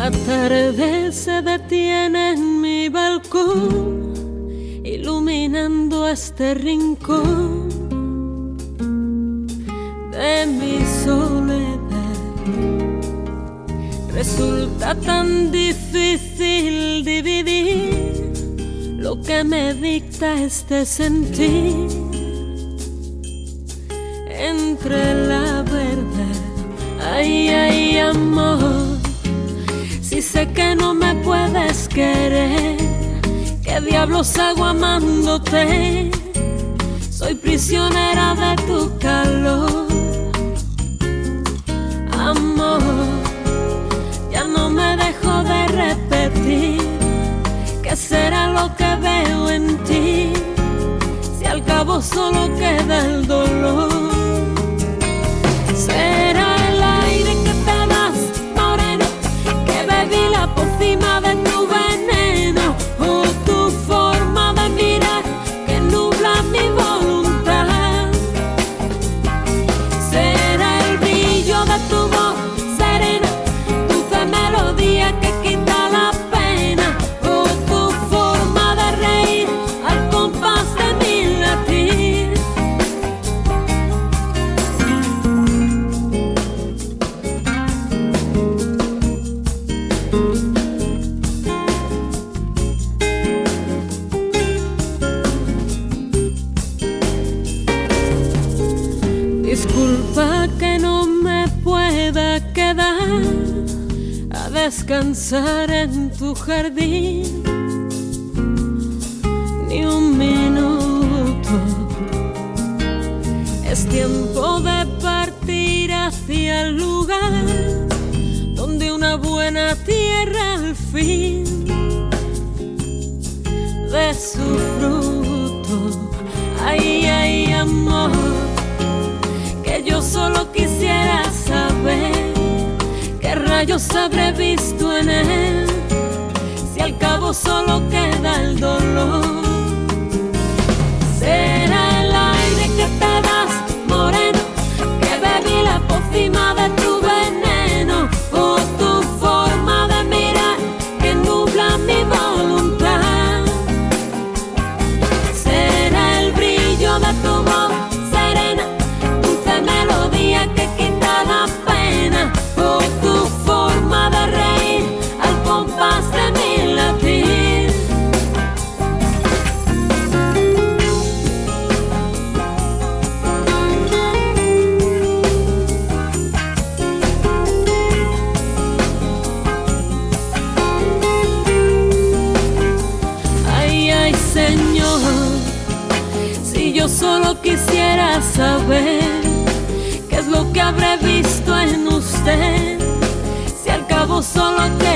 La tarde se detiene en mi balcón, iluminando este rincón de mi soledad. Resulta tan difícil dividir lo que me dicta este sentir entre la verdad. Ay, ay, amor, si sé que no me puedes querer, ¿qué diablos hago amándote? Soy prisionera de tu calor. Amor, ya no me dejo de repetir ¿qué será lo que veo en ti? Si al cabo solo queda el dolor. Será el aire que te das, moreno, que bebí la pócima de tu veneno, o tu forma de mirar que nubla mi voluntad. Será el brillo de tu voz serena, dulce melodía que quita la pena, o tu forma de reír al compás de mi latir. Disculpa que no me pueda quedar a descansar en tu jardín ni un minuto. Es tiempo de partir hacia el lugar donde una buena tierra al fin de su fruto. Ay, ay, amor, que yo solo quisiera saber qué rayos habré visto en él, si al cabo solo queda el dolor. Será el aire que te das, moreno, que bebí la pócima de tu veneno, o tu forma de mirar que nubla mi voluntad. Será el brillo de tu voz serena, melodía que quita la pena, o tu forma de reír al compás de mi latir. Ay, ay, Señor, si yo solo quisiera saber qué es lo que habré visto en usted, si al cabo solo te